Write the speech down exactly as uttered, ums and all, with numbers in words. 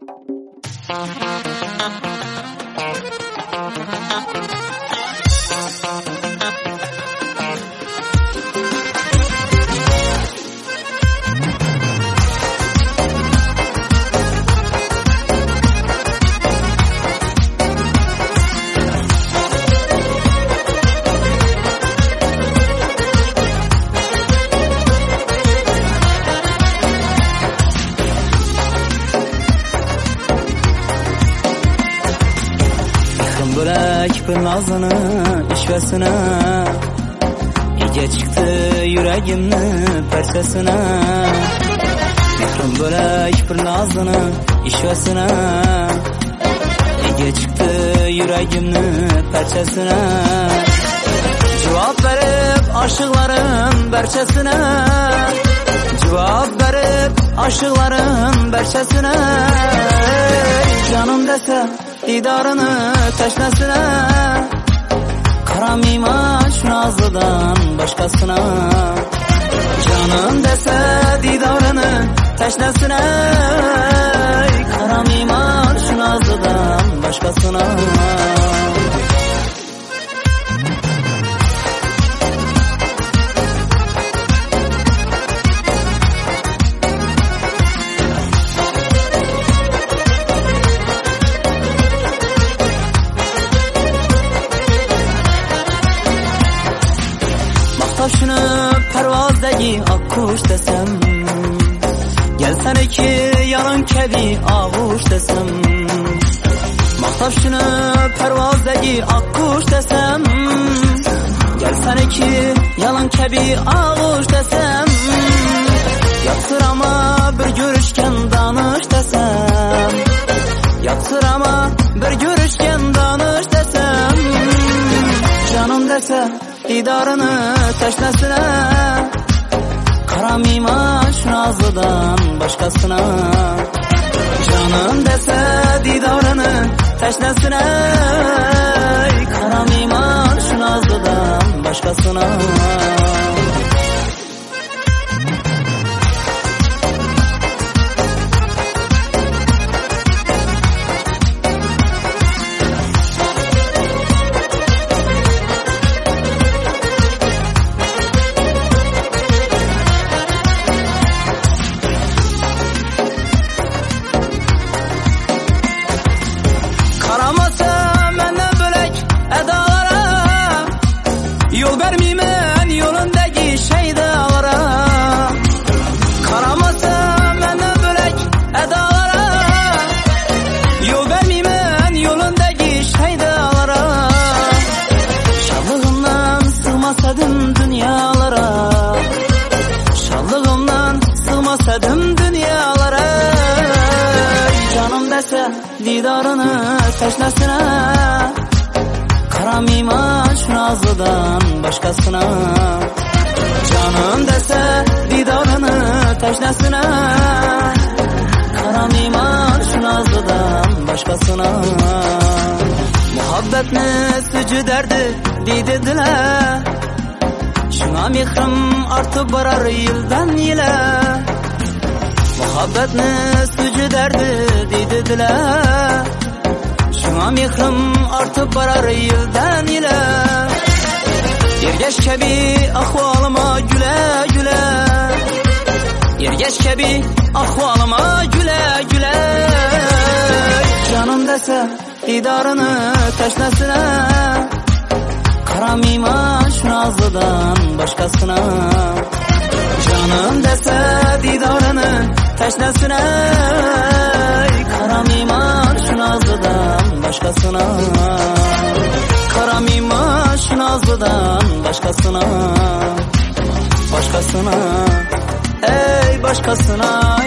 Bırak bir nazını, işvesine, İyice çıktı yüreğimni persesine. Mehrim bırak bir nazını, işvesine, İyice çıktı yüreğimni persesine. Cevap verip aşıkların berçesine, Cevap verip aşıkların berçesine. Canım dese didarını teşnesine, karamima şu nazlıdan başkasına. Canım dese didarını teşnesine, karamima şu nazlıdan başkasına. Şunu pervazdagi akkuş desem, Gelsene ki yanın kebi ağuş desem. Mahtap şunu pervazdagi akkuş desem, Gelsene ki yanın kebi ağuş desem. Yaksır ama bir görüşken danış desem, Yaksır ama bir görüşken danış desem. Canım dese didarını teşnesine, karamima şu nazlıdan başkasına. Canım dese didarını teşnesine, karamima şu nazlıdan başkasına. Yol vermeymen yolundaki şeydalara, Karamasa benden bölek edalara. Yol vermeymen yolundaki şeydalara, Şallığımdan sığmasadım dünyalara, Şallığımdan sığmasadım dünyalara. Canım dese didarını teşnesine, karamima şu nazlıdan başkasına. Canım dese didarını teşnesine, karamima şu nazlıdan başkasına. Muhabbetni sücü derdi dediler, şuna mehrim artıp barar yıldan yile. Muhabbetni sücü derdi dediler, şuna mehrim artıp barar yıldan yile. Yergeç kebi ahvalıma güle güle, Yergeç kebi ahvalıma güle güle. Canım dese didarını teşnesine, karamima şu nazlıdan başkasına. Canım dese didarını teşnesine, karamima şu nazlıdan başkasına. Karamima şu nazlıdan başkasına. Başkasına, ey başkasına.